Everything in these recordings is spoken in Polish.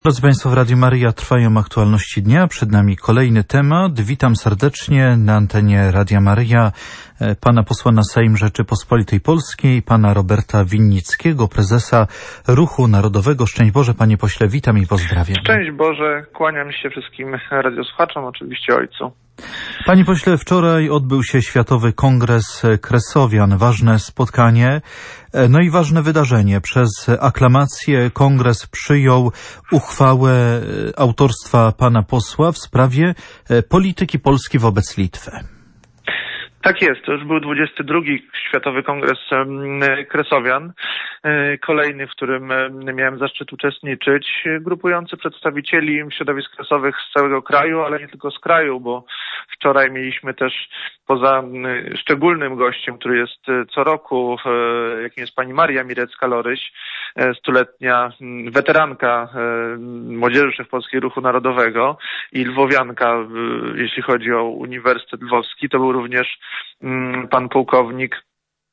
Drodzy Państwo, w Radiu Maryja trwają aktualności dnia. Przed nami kolejny temat. Witam serdecznie na antenie Radia Maryja pana posła na Sejm Rzeczypospolitej Polskiej, pana Roberta Winnickiego, prezesa Ruchu Narodowego. Szczęść Boże, panie pośle, witam i pozdrawiam. Szczęść Boże, kłaniam się wszystkim radiosłuchaczom, oczywiście ojcu. Panie pośle, wczoraj odbył się Światowy Kongres Kresowian. Ważne spotkanie, no i ważne wydarzenie. Przez aklamację kongres przyjął uchwałę autorstwa pana posła w sprawie polityki Polski wobec Litwy. Tak jest, to już był 22. Światowy Kongres Kresowian, kolejny, w którym miałem zaszczyt uczestniczyć, grupujący przedstawicieli środowisk kresowych z całego kraju, ale nie tylko z kraju, bo wczoraj mieliśmy też poza szczególnym gościem, który jest co roku, jakim jest pani Maria Mirecka-Loryś, stuletnia weteranka Młodzieży Wszechpolskiej Ruchu Narodowego i lwowianka, jeśli chodzi o Uniwersytet Lwowski. To był również pan pułkownik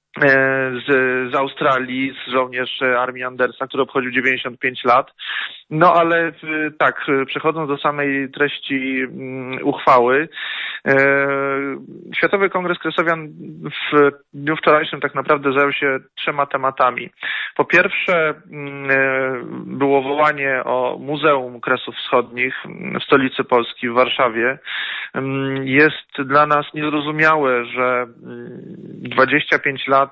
z Australii, żołnierz armii Andersa, który obchodził 95 lat. No ale tak, przechodząc do samej treści uchwały, Światowy Kongres Kresowian w dniu wczorajszym tak naprawdę zajął się 3 tematami. Po pierwsze było wołanie o Muzeum Kresów Wschodnich w stolicy Polski, w Warszawie. Jest dla nas niezrozumiałe, że 25 lat,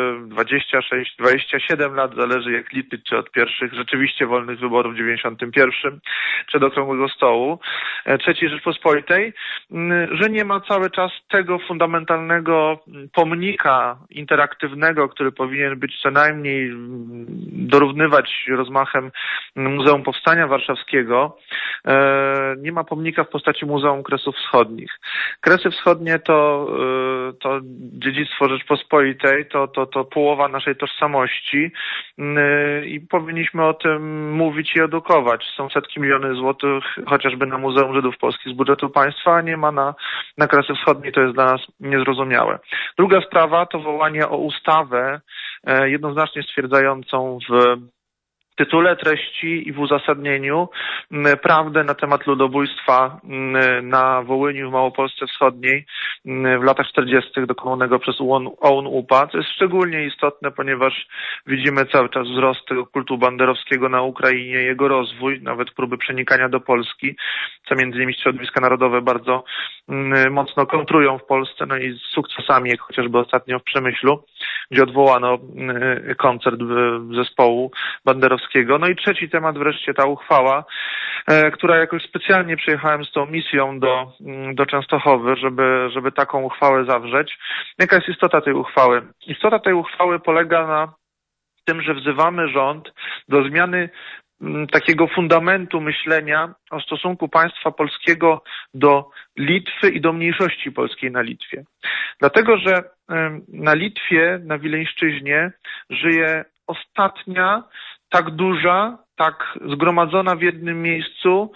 26, 27 lat, zależy jak liczyć, czy od pierwszych rzeczywiście wolnych wyborów w 91, czy do Okrągłego Stołu III Rzeczpospolitej, że nie ma cały czas tego fundamentalnego pomnika interaktywnego, który powinien być co najmniej dorównywać rozmachem Muzeum Powstania Warszawskiego. Nie ma pomnika w postaci Muzeum Kresów Wschodnich. Kresy Wschodnie to dziedzictwo Rzeczpospolitej, to połowa naszej tożsamości i powinniśmy o tym mówić i edukować. Są setki milionów złotych chociażby na Muzeum Żydów Polskich z budżetu państwa, a nie ma na Kresy Wschodnie, to jest dla nas niezrozumiałe. Druga sprawa to wołanie o ustawę jednoznacznie stwierdzającą w tytule, treści i w uzasadnieniu prawdę na temat ludobójstwa na Wołyniu, w Małopolsce Wschodniej w latach 40. dokonanego przez OUN-UPA. To jest szczególnie istotne, ponieważ widzimy cały czas wzrost tego kultu banderowskiego na Ukrainie, jego rozwój, nawet próby przenikania do Polski, co między innymi środowiska narodowe bardzo mocno kontrują w Polsce, no i z sukcesami, jak chociażby ostatnio w Przemyślu, gdzie odwołano koncert zespołu banderowskiego. No i trzeci temat wreszcie ta uchwała, która jakoś specjalnie przyjechałem z tą misją do Częstochowy, żeby taką uchwałę zawrzeć. Jaka jest istota tej uchwały? Istota tej uchwały polega na tym, że wzywamy rząd do zmiany takiego fundamentu myślenia o stosunku państwa polskiego do Litwy i do mniejszości polskiej na Litwie. Dlatego, że na Litwie, na Wileńszczyźnie żyje ostatnia, tak duża, tak zgromadzona w jednym miejscu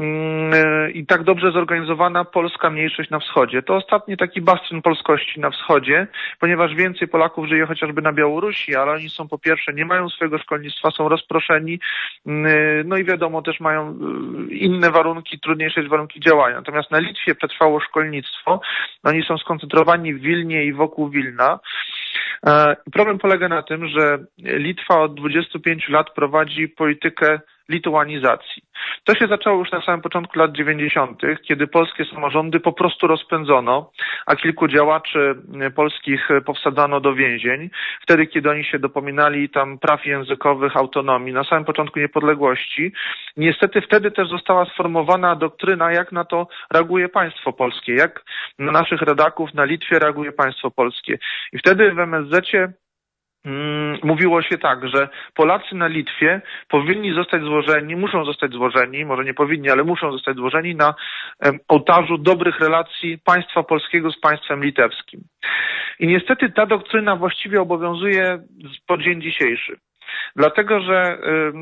i tak dobrze zorganizowana polska mniejszość na wschodzie. To ostatni taki bastion polskości na wschodzie, ponieważ więcej Polaków żyje chociażby na Białorusi, ale oni są po pierwsze, nie mają swojego szkolnictwa, są rozproszeni, no i wiadomo, też mają inne warunki, trudniejsze warunki działania. Natomiast na Litwie przetrwało szkolnictwo, oni są skoncentrowani w Wilnie i wokół Wilna. Problem polega na tym, że Litwa od 25 lat prowadzi politykę lituanizacji. To się zaczęło już na samym początku lat 90., kiedy polskie samorządy po prostu rozpędzono, a kilku działaczy polskich powsadzano do więzień. Wtedy, kiedy oni się dopominali tam praw językowych, autonomii, na samym początku niepodległości. Niestety wtedy też została sformowana doktryna, jak na to reaguje państwo polskie, jak na naszych rodaków na Litwie reaguje państwo polskie. I wtedy w MSZ-cie mówiło się tak, że Polacy na Litwie powinni zostać złożeni, muszą zostać złożeni, może nie powinni, ale muszą zostać złożeni na ołtarzu dobrych relacji państwa polskiego z państwem litewskim. I niestety ta doktryna właściwie obowiązuje po dzień dzisiejszy. Dlatego, że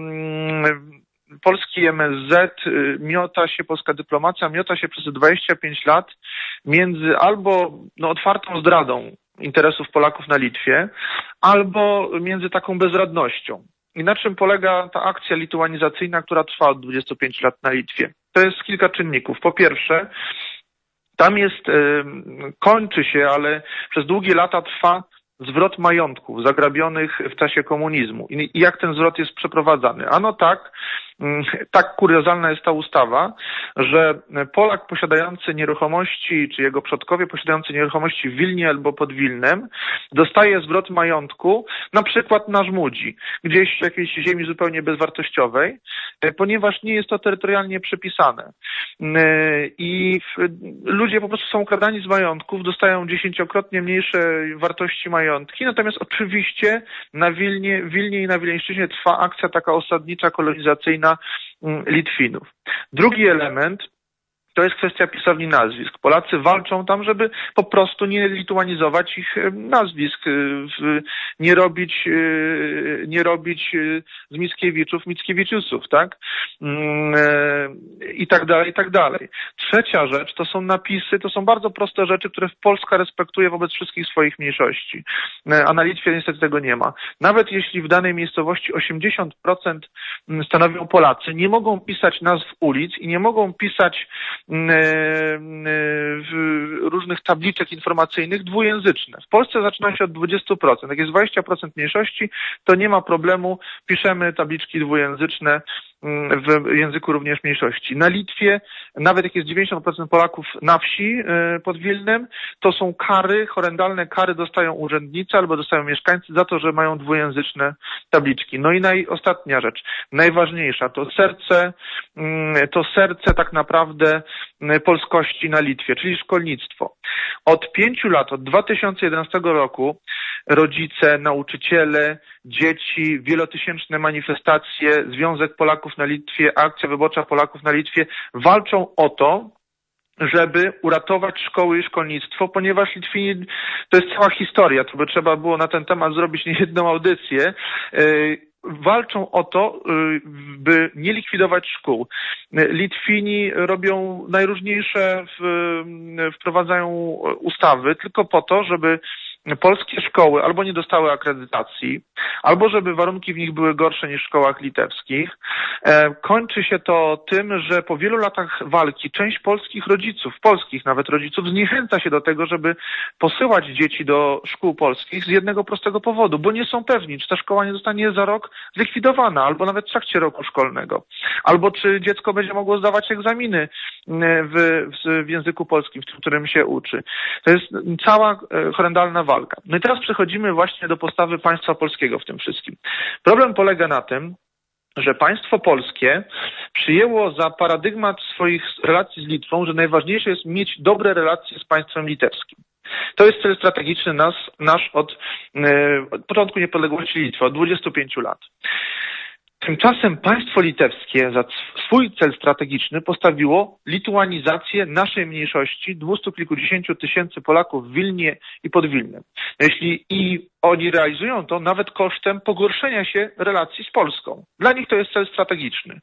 polski MSZ miota się, polska dyplomacja miota się przez 25 lat między albo otwartą zdradą interesów Polaków na Litwie, albo między taką bezradnością. I na czym polega ta akcja lituanizacyjna, która trwa od 25 lat na Litwie? To jest kilka czynników. Po pierwsze, tam kończy się, ale przez długie lata trwa zwrot majątków zagrabionych w czasie komunizmu. I jak ten zwrot jest przeprowadzany? Ano tak kuriozalna jest ta ustawa, że Polak posiadający nieruchomości, czy jego przodkowie posiadający nieruchomości w Wilnie albo pod Wilnem, dostaje zwrot majątku, na przykład na Żmudzi, gdzieś w jakiejś ziemi zupełnie bezwartościowej, ponieważ nie jest to terytorialnie przypisane. I ludzie po prostu są ukradani z majątków, dostają 10-krotnie mniejsze wartości majątki, natomiast oczywiście w Wilnie i na Wileńszczyźnie trwa akcja taka osadnicza, kolonizacyjna Litwinów. Drugi element to jest kwestia pisowni nazwisk. Polacy walczą tam, żeby po prostu nie lituanizować ich nazwisk, nie robić z Mickiewiczów, tak? I tak dalej, i tak dalej. Trzecia rzecz to są napisy, to są bardzo proste rzeczy, które Polska respektuje wobec wszystkich swoich mniejszości. A na Litwie niestety tego nie ma. Nawet jeśli w danej miejscowości 80% stanowią Polacy, nie mogą pisać nazw ulic i nie mogą pisać różnych tabliczek informacyjnych dwujęzyczne. W Polsce zaczyna się od 20%. Jak jest 20% mniejszości, to nie ma problemu, piszemy tabliczki dwujęzyczne w języku również mniejszości. Na Litwie, nawet jak jest 90% Polaków na wsi pod Wilnem, to są kary, horrendalne kary dostają urzędnicy albo dostają mieszkańcy za to, że mają dwujęzyczne tabliczki. No i ostatnia rzecz, najważniejsza, to serce tak naprawdę polskości na Litwie, czyli szkolnictwo. Od 5 lat, od 2011 roku rodzice, nauczyciele, dzieci, wielotysięczne manifestacje, Związek Polaków na Litwie, Akcja Wyborcza Polaków na Litwie walczą o to, żeby uratować szkoły i szkolnictwo, ponieważ Litwini, to jest cała historia, to by trzeba było na ten temat zrobić niejedną audycję, walczą o to, by nie likwidować szkół. Litwini robią najróżniejsze, wprowadzają ustawy tylko po to, żeby polskie szkoły albo nie dostały akredytacji, albo żeby warunki w nich były gorsze niż w szkołach litewskich. Kończy się to tym, że po wielu latach walki część polskich nawet rodziców zniechęca się do tego, żeby posyłać dzieci do szkół polskich z jednego prostego powodu, bo nie są pewni, czy ta szkoła nie zostanie za rok zlikwidowana, albo nawet w trakcie roku szkolnego, albo czy dziecko będzie mogło zdawać egzaminy w języku polskim, w którym się uczy. To jest cała horrendalna walka. No i teraz przechodzimy właśnie do postawy państwa polskiego w tym wszystkim. Problem polega na tym, że państwo polskie przyjęło za paradygmat swoich relacji z Litwą, że najważniejsze jest mieć dobre relacje z państwem litewskim. To jest cel strategiczny nasz od początku niepodległości Litwy, od 25 lat. Tymczasem państwo litewskie za swój cel strategiczny postawiło lituanizację naszej mniejszości 200 kilkudziesięciu tysięcy Polaków w Wilnie i pod Wilnem. I oni realizują to nawet kosztem pogorszenia się relacji z Polską. Dla nich to jest cel strategiczny.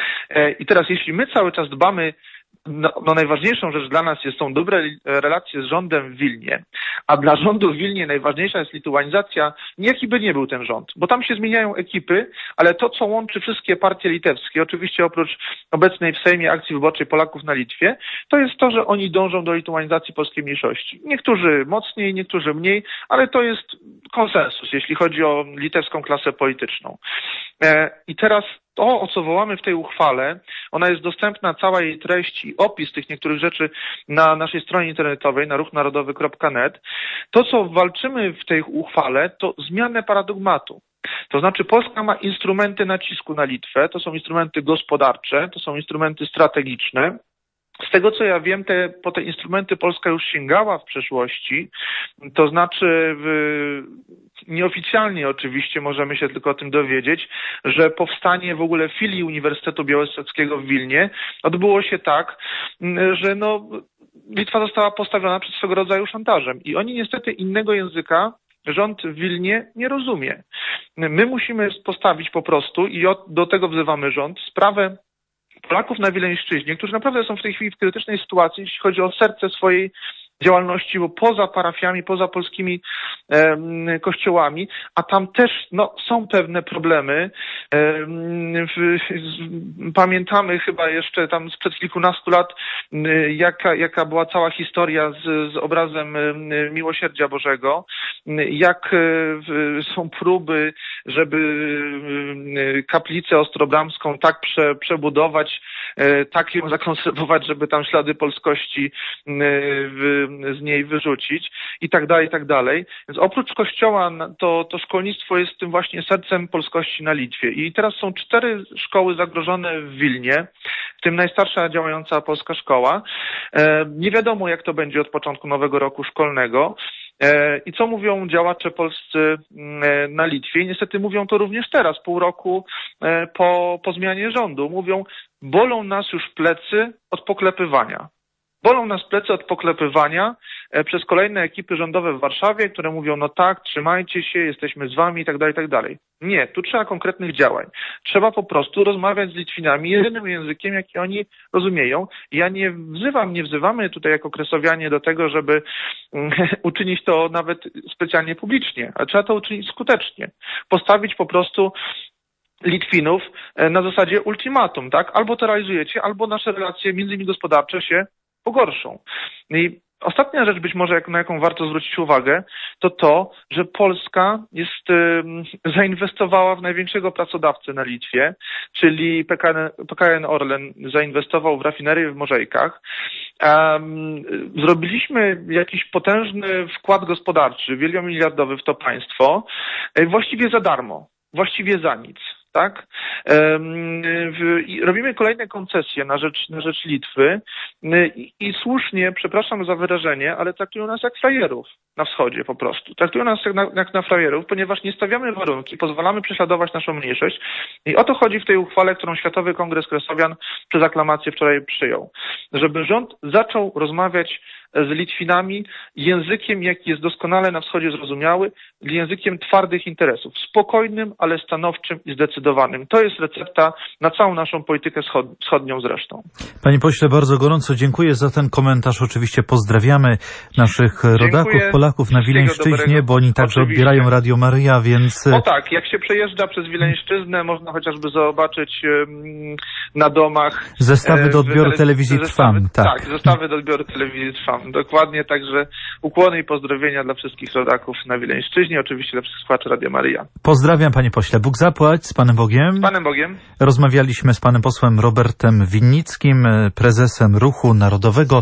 I teraz jeśli my cały czas dbamy, najważniejszą rzecz dla nas są dobre relacje z rządem w Wilnie, a dla rządu w Wilnie najważniejsza jest lituanizacja, jaki by nie był ten rząd, bo tam się zmieniają ekipy, ale to, co łączy wszystkie partie litewskie, oczywiście oprócz obecnej w Sejmie Akcji Wyborczej Polaków na Litwie, to jest to, że oni dążą do lituanizacji polskiej mniejszości. Niektórzy mocniej, niektórzy mniej, ale to jest konsensus, jeśli chodzi o litewską klasę polityczną. I teraz to, o co wołamy w tej uchwale, ona jest dostępna, cała jej treść i opis tych niektórych rzeczy na naszej stronie internetowej, na ruchnarodowy.net. To, co walczymy w tej uchwale, to zmianę paradygmatu. To znaczy Polska ma instrumenty nacisku na Litwę, to są instrumenty gospodarcze, to są instrumenty strategiczne. Z tego, co ja wiem, po te instrumenty Polska już sięgała w przeszłości, to znaczy nieoficjalnie oczywiście możemy się tylko o tym dowiedzieć, że powstanie w ogóle filii Uniwersytetu Białostockiego w Wilnie odbyło się tak, że Litwa została postawiona przed swego rodzaju szantażem i oni niestety innego języka rząd w Wilnie nie rozumie. My musimy postawić po prostu i do tego wzywamy rząd, sprawę Polaków na Wileńszczyźnie, którzy naprawdę są w tej chwili w krytycznej sytuacji, jeśli chodzi o serce swojej działalności poza parafiami, poza polskimi kościołami, a tam też są pewne problemy. Pamiętamy chyba jeszcze tam sprzed kilkunastu lat, jaka była cała historia z obrazem Miłosierdzia Bożego, jak są próby, żeby kaplicę ostrobramską tak przebudować, tak ją zakonserwować, żeby tam ślady polskości z niej wyrzucić i tak dalej, i tak dalej. Więc oprócz kościoła to szkolnictwo jest tym właśnie sercem polskości na Litwie. I teraz są 4 szkoły zagrożone w Wilnie, w tym najstarsza działająca polska szkoła. Nie wiadomo, jak to będzie od początku nowego roku szkolnego. I co mówią działacze polscy na Litwie? I niestety mówią to również teraz, pół roku po zmianie rządu. Mówią, bolą nas już plecy od poklepywania. Bolą nas plecy od poklepywania przez kolejne ekipy rządowe w Warszawie, które mówią, no tak, trzymajcie się, jesteśmy z wami i tak dalej, i tak dalej. Nie, tu trzeba konkretnych działań. Trzeba po prostu rozmawiać z Litwinami jedynym językiem, jaki oni rozumieją. Ja nie wzywamy tutaj jako kresowianie do tego, żeby uczynić to nawet specjalnie publicznie, ale trzeba to uczynić skutecznie. Postawić po prostu Litwinów na zasadzie ultimatum, tak? Albo to realizujecie, albo nasze relacje między innymi gospodarcze się pogorszą. I ostatnia rzecz być może, na jaką warto zwrócić uwagę, to, że Polska zainwestowała w największego pracodawcę na Litwie, czyli PKN Orlen zainwestował w rafinerię w Morzejkach. Zrobiliśmy jakiś potężny wkład gospodarczy, wielomiliardowy w to państwo, właściwie za darmo, właściwie za nic. Tak? Robimy kolejne koncesje na rzecz Litwy i słusznie, przepraszam za wyrażenie, ale traktują nas jak frajerów na wschodzie po prostu. Traktują nas jak na frajerów, ponieważ nie stawiamy warunki, pozwalamy prześladować naszą mniejszość i o to chodzi w tej uchwale, którą Światowy Kongres Kresowian przez aklamację wczoraj przyjął. Żeby rząd zaczął rozmawiać z Litwinami językiem, jaki jest doskonale na wschodzie zrozumiały, językiem twardych interesów, spokojnym, ale stanowczym i zdecydowanym. To jest recepta na całą naszą politykę wschodnią zresztą. Panie pośle, bardzo gorąco dziękuję za ten komentarz. Oczywiście pozdrawiamy naszych rodaków, Polaków na Wileńszczyźnie, bo oni także odbierają Radio Maryja, więc... O tak, jak się przejeżdża przez Wileńszczyznę, można chociażby zobaczyć na domach... Zestawy do odbioru telewizji Trwam. Tak, zestawy do odbioru telewizji Trwam. Dokładnie, także ukłony i pozdrowienia dla wszystkich rodaków na Wileńszczyźnie, oczywiście dla wszystkich słuchaczy Radia Maryja. Pozdrawiam, panie pośle. Bóg zapłać, z Panem Bogiem. Z Panem Bogiem. Rozmawialiśmy z panem posłem Robertem Winnickim, prezesem Ruchu Narodowego.